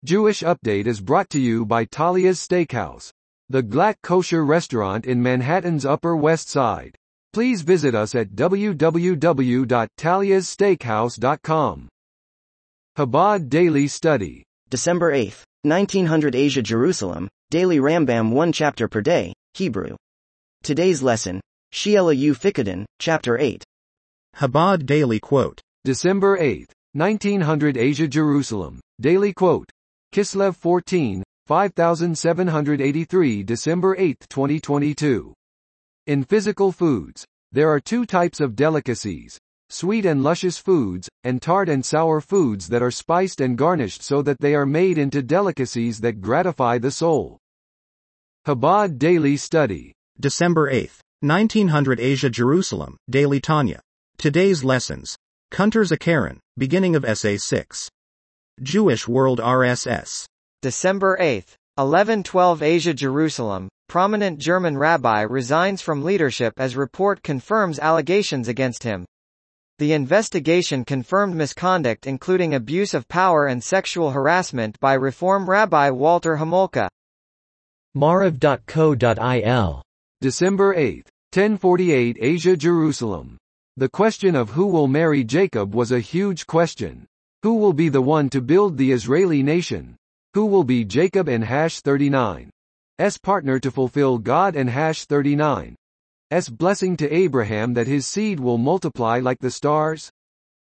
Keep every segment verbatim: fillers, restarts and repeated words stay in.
Jewish Update is brought to you by Talia's Steakhouse, the Glatt kosher restaurant in Manhattan's Upper West Side. Please visit us at w w w dot talias steakhouse dot com. Chabad Daily Study. December eighth, nineteen hundred Asia Jerusalem, Daily Rambam one chapter per day, Hebrew. Today's lesson, She'ela U Fikadin, Chapter eight. Chabad Daily Quote. December eighth, nineteen hundred Asia Jerusalem, Daily Quote. Kislev fourteen, five thousand seven hundred eighty-three December eighth twenty twenty-two. In physical foods, there are two types of delicacies: sweet and luscious foods, and tart and sour foods that are spiced and garnished so that they are made into delicacies that gratify the soul. Chabad Daily Study. December eighth, nineteen hundred Asia Jerusalem, Daily Tanya. Today's lessons. Kunter's Akaron, beginning of Essay six. Jewish World R S S. December eighth, eleven twelve Asia Jerusalem, prominent German rabbi resigns from leadership as report confirms allegations against him. The investigation confirmed misconduct including abuse of power and sexual harassment by Reform Rabbi Walter Homolka. Maariv dot co dot I L. December eighth, ten forty-eight Asia Jerusalem. The question of who will marry Jacob was a huge question. Who will be the one to build the Israeli nation? Who will be Jacob and Hash thirty-nine's partner to fulfill God and Hash thirty-nine's blessing to Abraham that his seed will multiply like the stars?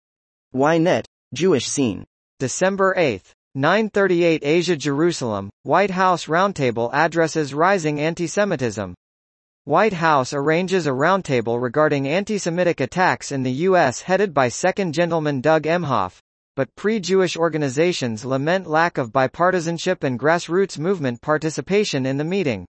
Ynet, Jewish Scene. December eighth, nine thirty-eight Asia Jerusalem, White House Roundtable addresses rising antisemitism. White House arranges a roundtable regarding anti-Semitic attacks in the U S headed by Second Gentleman Doug Emhoff, but pre-Jewish organizations lament lack of bipartisanship and grassroots movement participation in the meeting.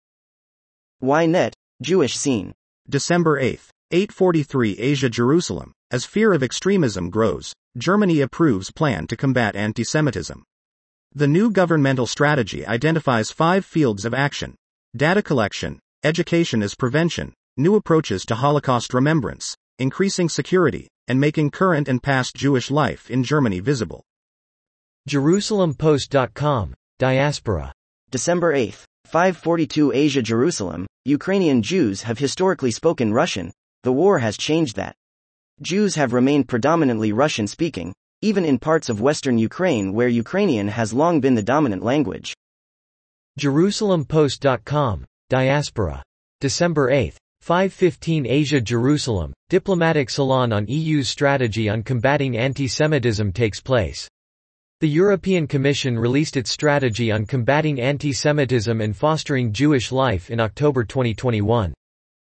Ynet, Jewish Scene. December eighth, eight forty-three Asia Jerusalem. As fear of extremism grows, Germany approves plan to combat antisemitism. The new governmental strategy identifies five fields of action: data collection, education as prevention, new approaches to Holocaust remembrance, increasing security, and making current and past Jewish life in Germany visible. Jerusalem Post dot com, Diaspora. December eighth, five forty-two Asia Jerusalem, Ukrainian Jews have historically spoken Russian. The war has changed that. Jews have remained predominantly Russian-speaking, even in parts of western Ukraine where Ukrainian has long been the dominant language. Jerusalem Post dot com, Diaspora. December eighth, five fifteen Asia Jerusalem, diplomatic salon on E U's strategy on combating anti-Semitism takes place. The European Commission released its strategy on combating anti-Semitism and fostering Jewish life in October twenty twenty-one.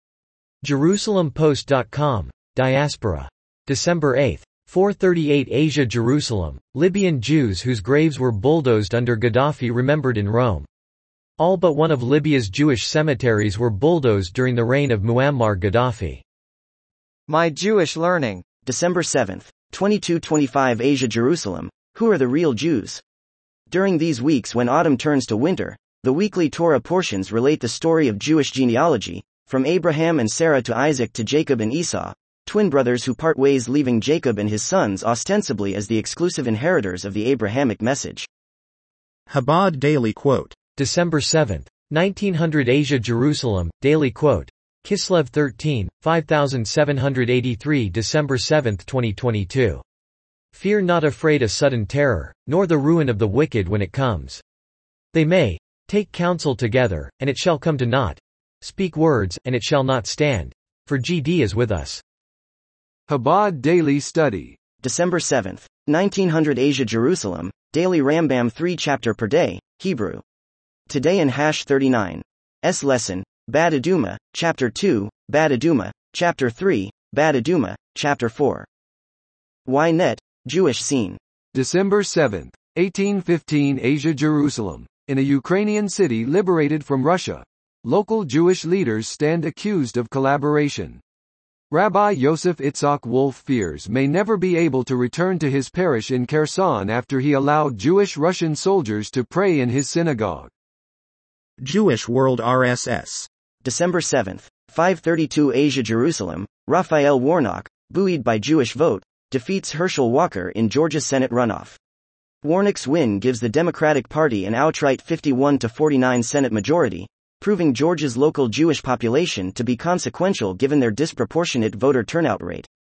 Jerusalem Post dot com, Diaspora. December eighth, four thirty-eight Asia Jerusalem, Libyan Jews whose graves were bulldozed under Gaddafi remembered in Rome. All but one of Libya's Jewish cemeteries were bulldozed during the reign of Muammar Gaddafi. My Jewish Learning. December seventh, twenty-two twenty-five Asia Jerusalem. Who are the real Jews? During these weeks when autumn turns to winter, the weekly Torah portions relate the story of Jewish genealogy, from Abraham and Sarah to Isaac to Jacob and Esau, twin brothers who part ways leaving Jacob and his sons ostensibly as the exclusive inheritors of the Abrahamic message. Chabad Daily Quote. December seventh, nineteen hundred Asia Jerusalem, Daily Quote. Kislev thirteen, five thousand seven hundred eighty-three December seventh twenty twenty-two. Fear not afraid a sudden terror, nor the ruin of the wicked when it comes. They may take counsel together, and it shall come to naught. Speak words, and it shall not stand. For G D is with us. Chabad Daily Study. December seventh, nineteen hundred Asia Jerusalem, Daily Rambam three chapter per day, Hebrew. Today in Hash thirty-nine's lesson, Bad Aduma, Chapter two, Bad Aduma, Chapter three, Bad Aduma, Chapter four. Ynet, Jewish Scene. December seventh, eighteen fifteen Asia Jerusalem. In a Ukrainian city liberated from Russia, local Jewish leaders stand accused of collaboration. Rabbi Yosef Itzhak Wolf fears may never be able to return to his parish in Kherson after he allowed Jewish Russian soldiers to pray in his synagogue. Jewish World R S S. December seventh, five thirty-two Asia Jerusalem, Raphael Warnock, buoyed by Jewish vote, defeats Herschel Walker in Georgia Senate runoff. Warnock's win gives the Democratic Party an outright fifty-one to forty-nine Senate majority, proving Georgia's local Jewish population to be consequential given their disproportionate voter turnout rate.